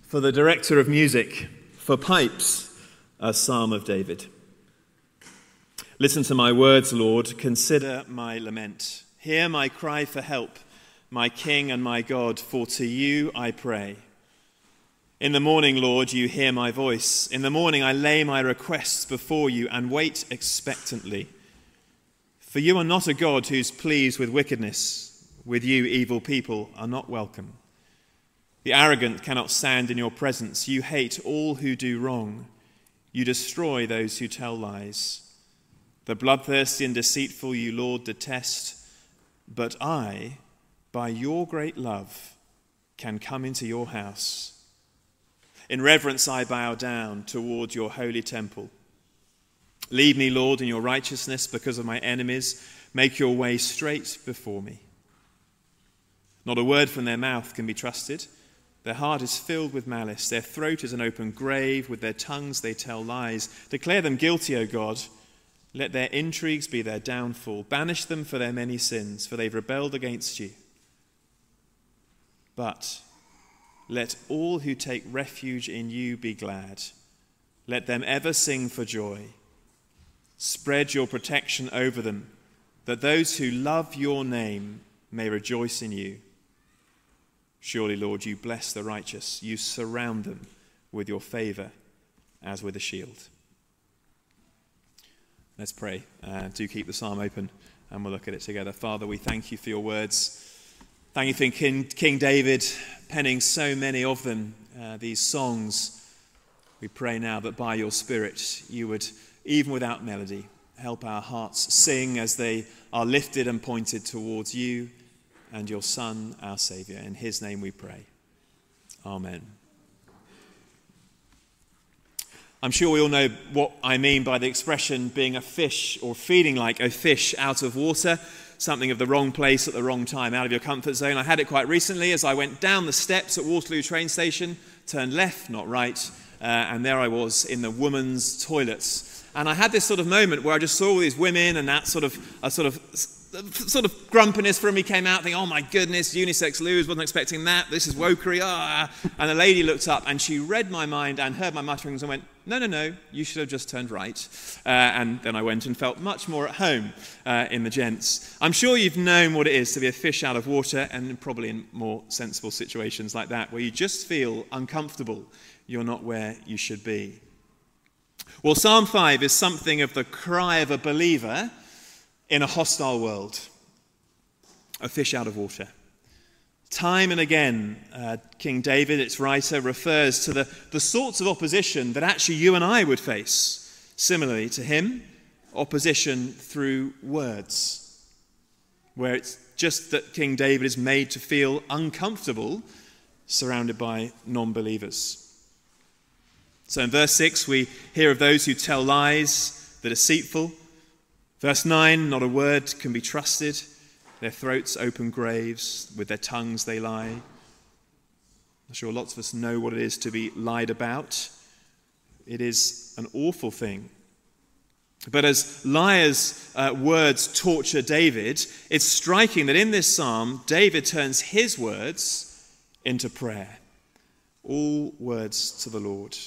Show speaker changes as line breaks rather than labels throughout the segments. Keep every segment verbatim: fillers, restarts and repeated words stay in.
For the director of music, for pipes, a psalm of David. Listen to my words, Lord, consider my lament. Hear my cry for help, my King and my God, for to you I pray. In the morning, Lord, you hear my voice. In the morning I lay my requests before you and wait expectantly. For you are not a God who's pleased with wickedness. With you, evil people are not welcome. The arrogant cannot stand in your presence. You hate all who do wrong. You destroy those who tell lies. The bloodthirsty and deceitful you, Lord, detest. But I, by your great love, can come into your house. In reverence I bow down toward your holy temple. Lead me, Lord, in your righteousness because of my enemies. Make your way straight before me. Not a word from their mouth can be trusted. Their heart is filled with malice. Their throat is an open grave. With their tongues they tell lies. Declare them guilty, O God. Let their intrigues be their downfall. Banish them for their many sins, for they've rebelled against you. But let all who take refuge in you be glad. Let them ever sing for joy. Spread your protection over them, that those who love your name may rejoice in you. Surely, Lord, you bless the righteous. You surround them with your favor as with a shield. Let's pray. Uh, do keep the psalm open and we'll look at it together. Father, we thank you for your words. Thank you for King, King David penning so many of them, uh, these songs. We pray now that by your Spirit you would, even without melody, help our hearts sing as they are lifted and pointed towards you and your Son, our Saviour. In his name we pray. Amen. I'm sure we all know what I mean by the expression being a fish or feeling like a fish out of water, something of the wrong place at the wrong time, out of your comfort zone. I had it quite recently as I went down the steps at Waterloo train station, turned left, not right, uh, and there I was in the women's toilets. And I had this sort of moment where I just saw all these women and that sort of, a sort of, sort of grumpiness from me came out, thinking, oh my goodness, unisex loos, wasn't expecting that, this is wokery, ah. And the lady looked up and she read my mind and heard my mutterings and went, no, no, no, you should have just turned right. Uh, and then I went and felt much more at home uh, in the gents. I'm sure you've known what it is to be a fish out of water, and probably in more sensible situations like that, where you just feel uncomfortable. You're not where you should be. Well, Psalm five is something of the cry of a believer in a hostile world. A fish out of water. Time and again, uh, King David, its writer, refers to the, the sorts of opposition that actually you and I would face. Similarly to him, opposition through words, where it's just that King David is made to feel uncomfortable surrounded by non-believers. So in verse six, we hear of those who tell lies, the deceitful. Verse nine, not a word can be trusted. Their throats open graves, with their tongues they lie. I'm sure lots of us know what it is to be lied about. It is an awful thing. But as liars' uh, words torture David, it's striking that in this psalm, David turns his words into prayer. All words to the Lord.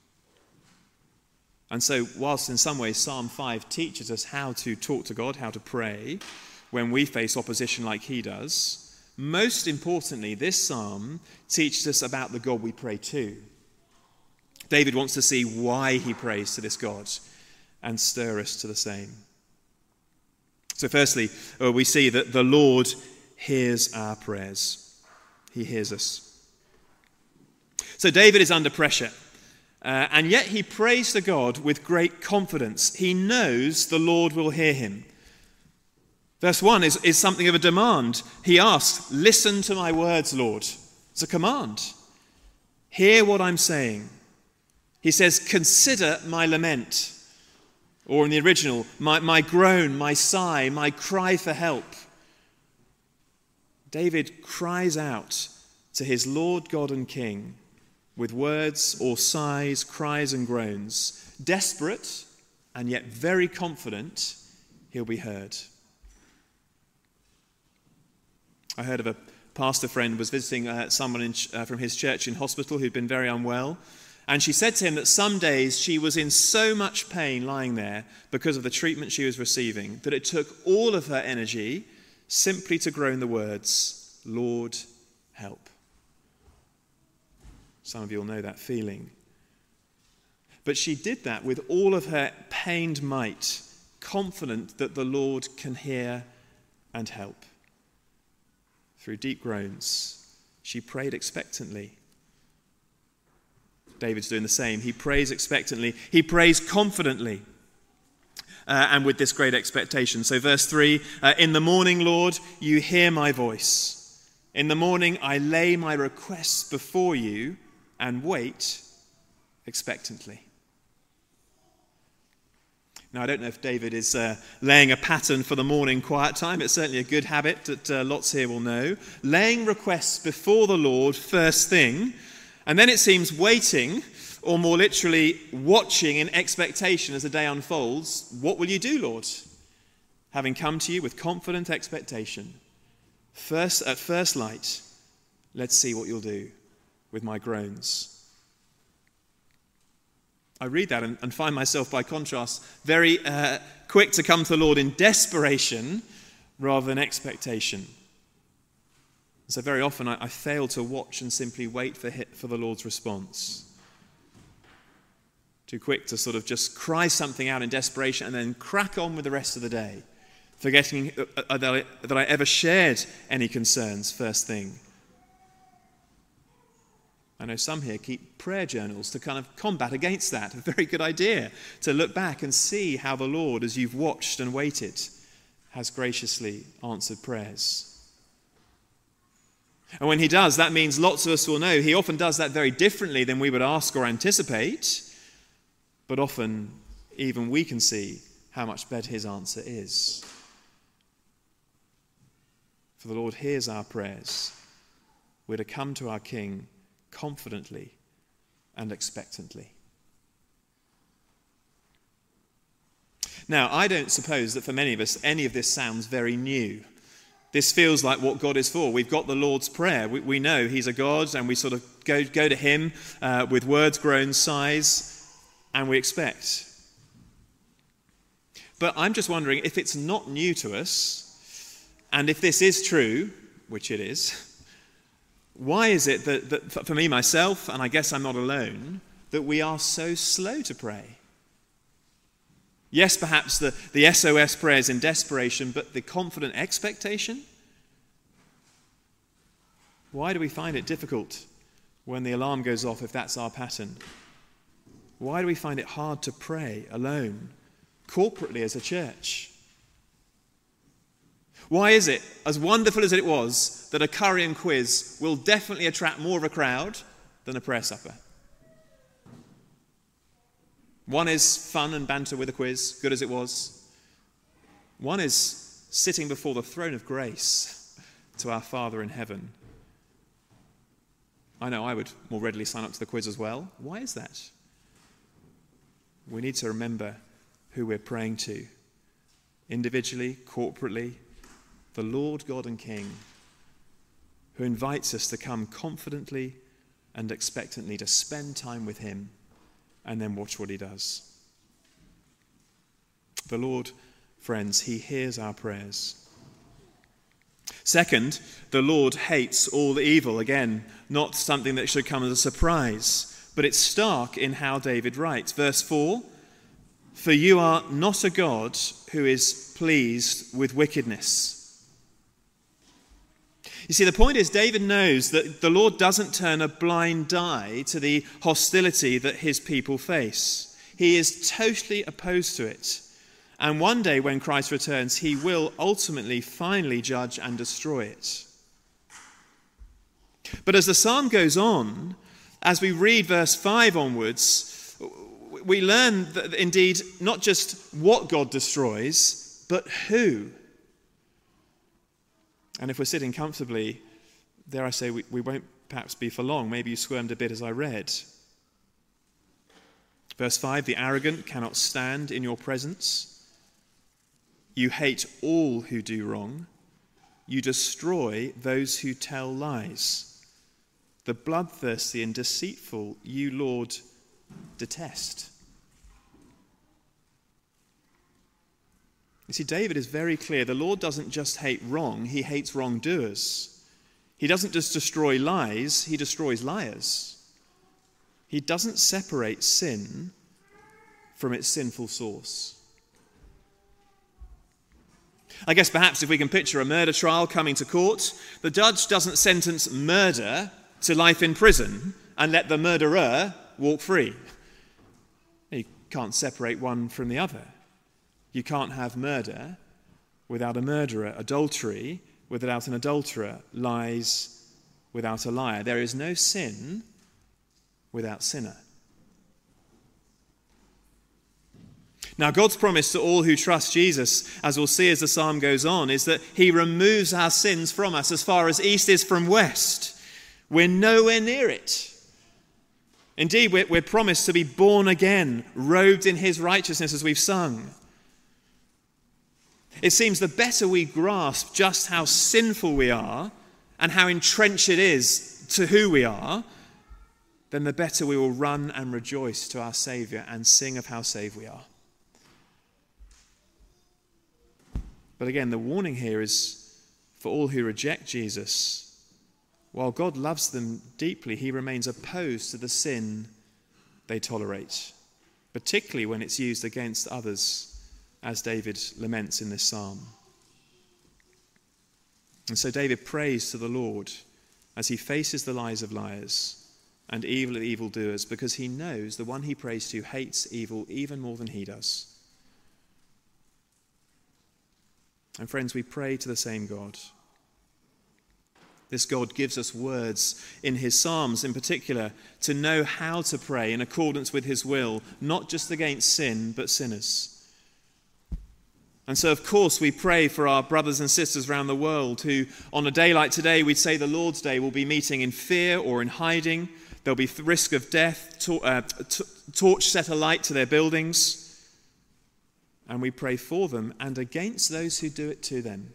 And so, whilst in some ways Psalm five teaches us how to talk to God, how to pray, when we face opposition like he does, most importantly, this psalm teaches us about the God we pray to. David wants to see why he prays to this God and stir us to the same. So firstly, uh, we see that the Lord hears our prayers. He hears us. So David is under pressure, uh, and yet he prays to God with great confidence. He knows the Lord will hear him. Verse one is, is something of a demand. He asks, listen to my words, Lord. It's a command. Hear what I'm saying. He says, consider my lament. Or in the original, my, my groan, my sigh, my cry for help. David cries out to his Lord God and King with words or sighs, cries and groans, desperate and yet very confident he'll be heard. I heard of a, pastor friend was visiting uh, someone in, uh, from his church in hospital who'd been very unwell. And she said to him that some days she was in so much pain lying there because of the treatment she was receiving that it took all of her energy simply to groan the words, "Lord, help." Some of you will know that feeling. But she did that with all of her pained might, confident that the Lord can hear and help. Through deep groans, she prayed expectantly. David's doing the same. He prays expectantly. He prays confidently. Uh, and with this great expectation. So verse three, uh, in the morning, Lord, you hear my voice. In the morning, I lay my requests before you and wait expectantly. Now, I don't know if David is uh, laying a pattern for the morning quiet time. It's certainly a good habit that uh, lots here will know. Laying requests before the Lord first thing, and then it seems waiting, or more literally, watching in expectation as the day unfolds. What will you do, Lord? Having come to you with confident expectation. First, at first light, let's see what you'll do with my groans. I read that and, and find myself, by contrast, very uh, quick to come to the Lord in desperation rather than expectation. So very often I, I fail to watch and simply wait for, for the Lord's response. Too quick to sort of just cry something out in desperation and then crack on with the rest of the day, forgetting that I, that I ever shared any concerns first thing. I know some here keep prayer journals to kind of combat against that. A very good idea to look back and see how the Lord, as you've watched and waited, has graciously answered prayers. And when he does, that means lots of us will know he often does that very differently than we would ask or anticipate. But often, even we can see how much better his answer is. For the Lord hears our prayers. We're to come to our King confidently and expectantly. Now, I don't suppose that for many of us, any of this sounds very new. This feels like what God is for. We've got the Lord's Prayer. We, we know he's a God, and we sort of go, go to him uh, with words, groans, sighs, and we expect. But I'm just wondering if it's not new to us, and if this is true, which it is, why is it that, that for me, myself, and I guess I'm not alone, that we are so slow to pray? Yes, perhaps the, the S O S prayers in desperation, but the confident expectation? Why do we find it difficult when the alarm goes off if that's our pattern? Why do we find it hard to pray alone, corporately as a church? Why is it, as wonderful as it was, that a curry and quiz will definitely attract more of a crowd than a prayer supper? One is fun and banter with a quiz, good as it was. One is sitting before the throne of grace to our Father in heaven. I know I would more readily sign up to the quiz as well. Why is that? We need to remember who we're praying to, individually, corporately, the Lord God and King, who invites us to come confidently and expectantly to spend time with him and then watch what he does. The Lord, friends, he hears our prayers. Second, the Lord hates all evil. Again, not something that should come as a surprise, but it's stark in how David writes. Verse four, "For you are not a God who is pleased with wickedness." You see, the point is David knows that the Lord doesn't turn a blind eye to the hostility that his people face. He is totally opposed to it. And one day when Christ returns, he will ultimately, finally judge and destroy it. But as the psalm goes on, as we read verse five onwards, we learn that indeed not just what God destroys, but who. And if we're sitting comfortably, dare I say, we, we won't perhaps be for long. Maybe you squirmed a bit as I read. Verse five, "The arrogant cannot stand in your presence. You hate all who do wrong. you destroy those who tell lies. The bloodthirsty and deceitful you, Lord, detest. You see, David is very clear. The Lord doesn't just hate wrong, he hates wrongdoers. He doesn't just destroy lies, he destroys liars. He doesn't separate sin from its sinful source. I guess perhaps if we can picture a murder trial coming to court, the judge doesn't sentence murder to life in prison and let the murderer walk free. You can't separate one from the other. You can't have murder without a murderer, adultery without an adulterer, lies without a liar. There is no sin without sinner. Now, God's promise to all who trust Jesus, as we'll see as the psalm goes on, is that he removes our sins from us as far as east is from west. We're nowhere near it. Indeed, we're, we're promised to be born again, robed in his righteousness, as we've sung. It seems the better we grasp just how sinful we are and how entrenched it is to who we are, then the better we will run and rejoice to our Saviour and sing of how saved we are. But again, the warning here is for all who reject Jesus. While God loves them deeply, he remains opposed to the sin they tolerate, particularly when it's used against others, as David laments in this psalm. And so David prays to the Lord as he faces the lies of liars and evil of evildoers, because he knows the one he prays to hates evil even more than he does. And friends, we pray to the same God. This God gives us words in his psalms in particular to know how to pray in accordance with his will, not just against sin, but sinners. And so, of course, we pray for our brothers and sisters around the world who, on a day like today, we'd say the Lord's Day, will be meeting in fear or in hiding. There'll be risk of death, to, uh, t- torch set alight to their buildings. And we pray for them and against those who do it to them.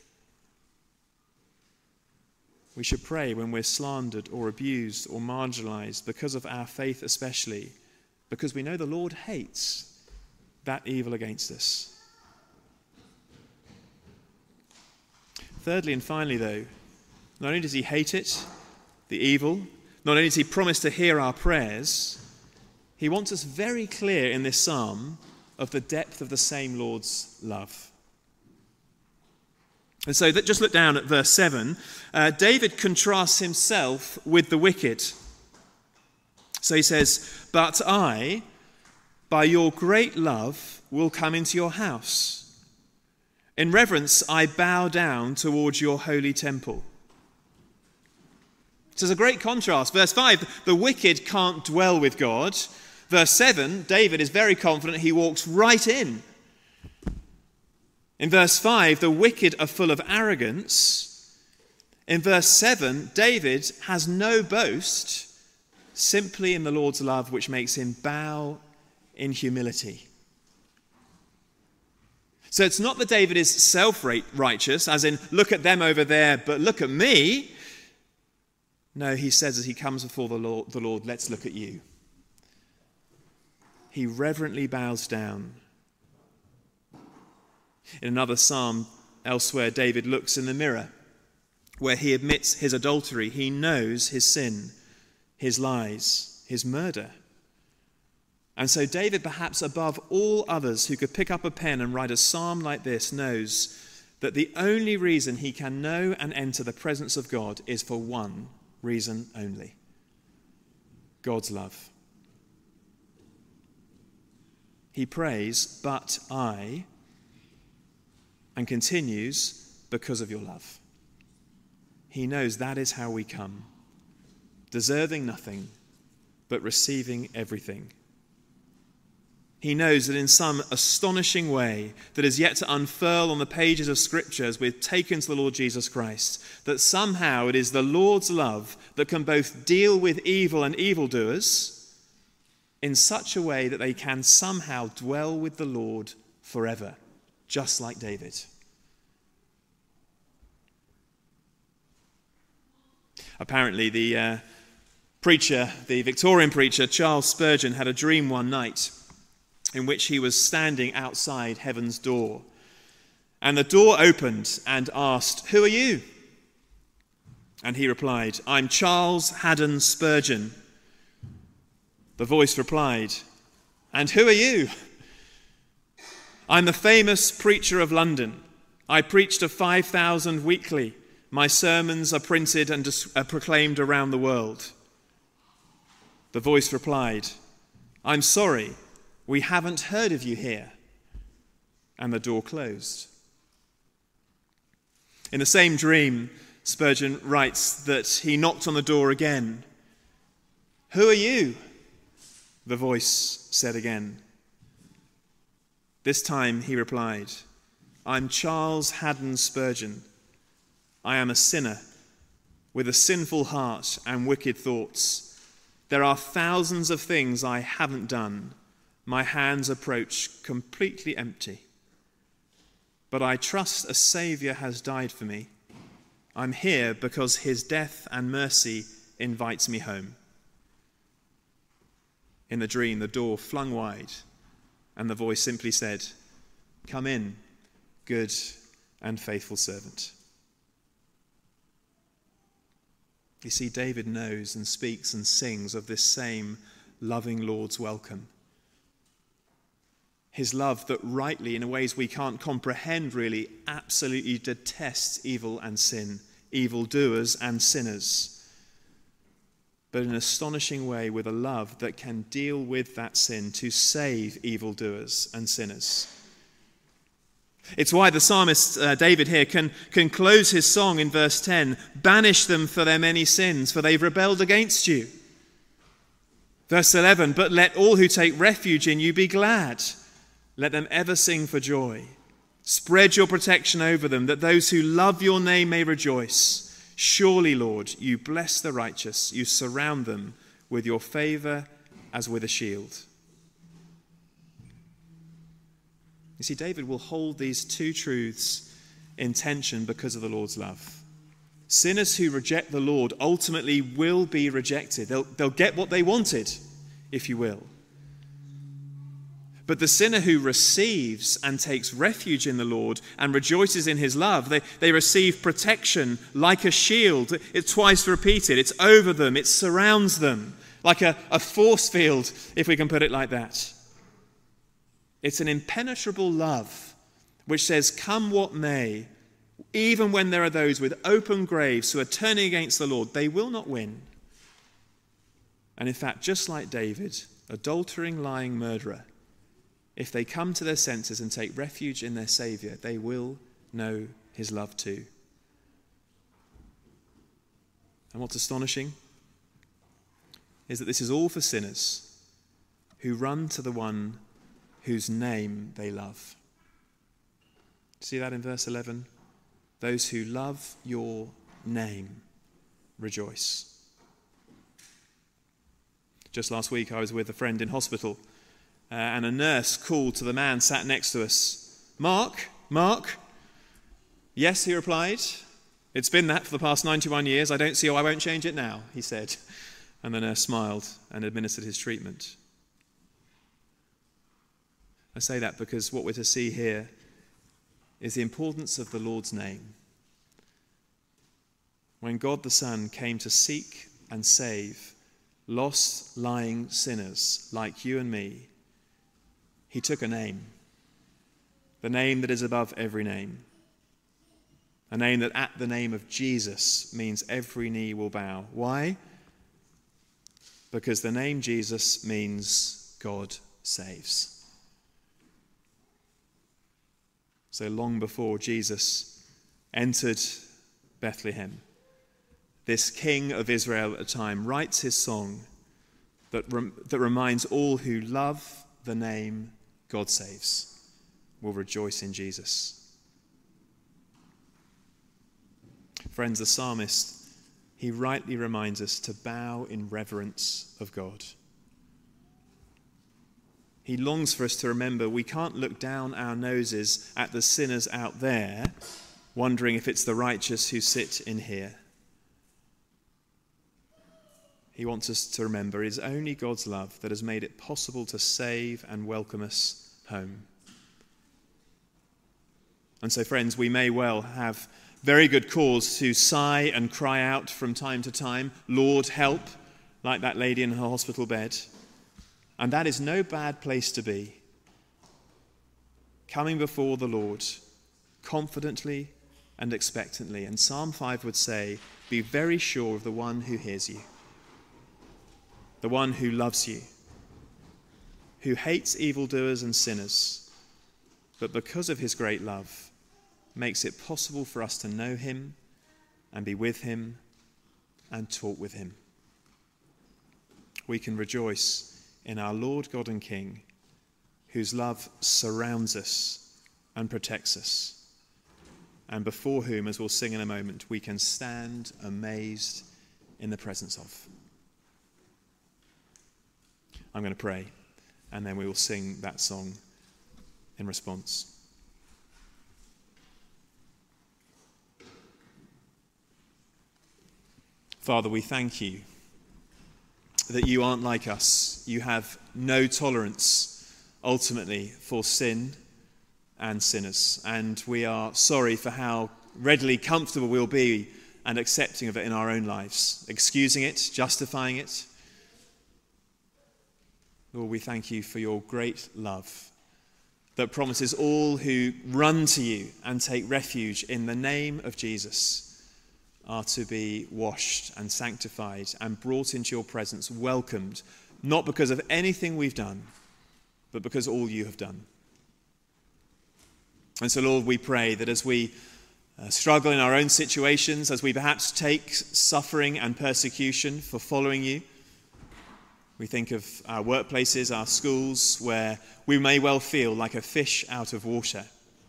We should pray when we're slandered or abused or marginalized because of our faith especially, because we know the Lord hates that evil against us. Thirdly and finally, though, not only does he hate it, the evil, not only does he promise to hear our prayers, he wants us very clear in this psalm of the depth of the same Lord's love. And so that, just look down at verse seven. Uh, David contrasts himself with the wicked. So he says, "But I, by your great love, will come into your house. In reverence, I bow down towards your holy temple." So there's a great contrast. Verse five, the wicked can't dwell with God. Verse seven, David is very confident he walks right in. In verse five, the wicked are full of arrogance. In verse seven, David has no boast, simply in the Lord's love, which makes him bow in humility. So it's not that David is self-righteous, as in, look at them over there, but look at me. No, he says as he comes before the Lord, the Lord, let's look at you. He reverently bows down. In another psalm elsewhere, David looks in the mirror where he admits his adultery. He knows his sin, his lies, his murder. And so David, perhaps above all others who could pick up a pen and write a psalm like this, knows that the only reason he can know and enter the presence of God is for one reason only: God's love. He prays, "But I," and continues, "because of your love." He knows that is how we come, deserving nothing, but receiving everything. He knows that in some astonishing way that is yet to unfurl on the pages of Scripture as we're taken to the Lord Jesus Christ, that somehow it is the Lord's love that can both deal with evil and evildoers in such a way that they can somehow dwell with the Lord forever, just like David. Apparently the uh, preacher, the Victorian preacher, Charles Spurgeon, had a dream one night in which he was standing outside heaven's door. And the door opened and asked, "Who are you?" And he replied, "I'm Charles Haddon Spurgeon." The voice replied, "And who are you?" "I'm the famous preacher of London. I preach to five thousand weekly. My sermons are printed and are proclaimed around the world." The voice replied, "I'm sorry, we haven't heard of you here." And the door closed. In the same dream, Spurgeon writes that he knocked on the door again. "Who are you?" the voice said again. This time he replied, "I'm Charles Haddon Spurgeon. I am a sinner with a sinful heart and wicked thoughts. There are thousands of things I haven't done. My hands approach completely empty. But I trust a Saviour has died for me. I'm here because his death and mercy invites me home." In the dream, the door flung wide, and the voice simply said, "Come in, good and faithful servant." You see, David knows and speaks and sings of this same loving Lord's welcome. His love that rightly, in ways we can't comprehend really, absolutely detests evil and sin, evildoers and sinners. But in an astonishing way, with a love that can deal with that sin to save evildoers and sinners. It's why the psalmist uh, David here can, can close his song in verse ten, "Banish them for their many sins, for they've rebelled against you." Verse eleven, "But let all who take refuge in you be glad. Let them ever sing for joy. Spread your protection over them, that those who love your name may rejoice. Surely, Lord, you bless the righteous. You surround them with your favor as with a shield." You see, David will hold these two truths in tension because of the Lord's love. Sinners who reject the Lord ultimately will be rejected. They'll, they'll get what they wanted, if you will. But the sinner who receives and takes refuge in the Lord and rejoices in his love, they, they receive protection like a shield. It's twice repeated. It's over them. It surrounds them like a, a force field, if we can put it like that. It's an impenetrable love which says, come what may, even when there are those with open graves who are turning against the Lord, they will not win. And in fact, just like David, adultering, lying murderer, if they come to their senses and take refuge in their Saviour, they will know his love too. And what's astonishing is that this is all for sinners who run to the one whose name they love. See that in verse eleven? Those who love your name rejoice. Just last week I was with a friend in hospital, uh, and a nurse called to the man sat next to us. "Mark, Mark." "Yes," he replied. "It's been that for the past ninety-one years. I don't see how I won't change it now," he said. And the nurse smiled and administered his treatment. I say that because what we're to see here is the importance of the Lord's name. When God the Son came to seek and save lost, lying sinners like you and me, he took a name, the name that is above every name, a name that at the name of Jesus means every knee will bow. Why? Because the name Jesus means God saves. So long before Jesus entered Bethlehem, this king of Israel at the time writes his song that, rem- that reminds all who love the name God saves will rejoice in Jesus. Friends, the psalmist, he rightly reminds us to bow in reverence of God. He longs for us to remember we can't look down our noses at the sinners out there, wondering if it's the righteous who sit in here. he wants us to remember it is only God's love that has made it possible to save and welcome us home. And so, friends, we may well have very good cause to sigh and cry out from time to time, Lord, help, like that lady in her hospital bed. And that is no bad place to be. Coming before the Lord confidently and expectantly. And Psalm five would say, be very sure of the one who hears you, the one who loves you, who hates evildoers and sinners, but because of his great love, makes it possible for us to know him and be with him and talk with him. We can rejoice in our Lord God and King, whose love surrounds us and protects us, and before whom, as we'll sing in a moment, we can stand amazed in the presence of. I'm going to pray, and then we will sing that song in response. Father, we thank you that you aren't like us. You have no tolerance, ultimately, for sin and sinners. And we are sorry for how readily comfortable we'll be and accepting of it in our own lives, excusing it, justifying it. Lord, we thank you for your great love that promises all who run to you and take refuge in the name of Jesus are to be washed and sanctified and brought into your presence, welcomed, not because of anything we've done, but because all you have done. And so, Lord, we pray that as we uh, struggle in our own situations, as we perhaps take suffering and persecution for following you, we think of our workplaces, our schools, where we may well feel like a fish out of water.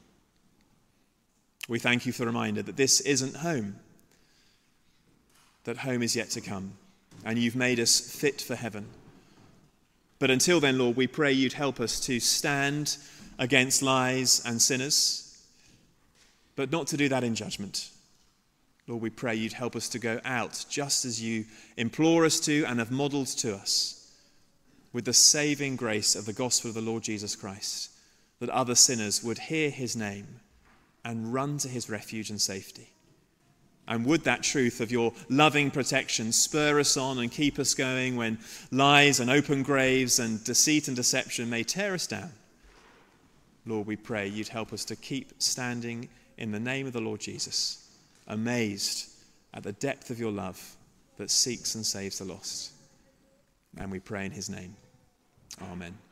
We thank you for the reminder that this isn't home, that home is yet to come, and you've made us fit for heaven. But until then, Lord, we pray you'd help us to stand against lies and sinners, but not to do that in judgment. Lord, we pray you'd help us to go out just as you implore us to and have modelled to us, with the saving grace of the gospel of the Lord Jesus Christ, that other sinners would hear his name and run to his refuge and safety. And would that truth of your loving protection spur us on and keep us going when lies and open graves and deceit and deception may tear us down. Lord, we pray you'd help us to keep standing in the name of the Lord Jesus, amazed at the depth of your love that seeks and saves the lost. And we pray in his name. Amen.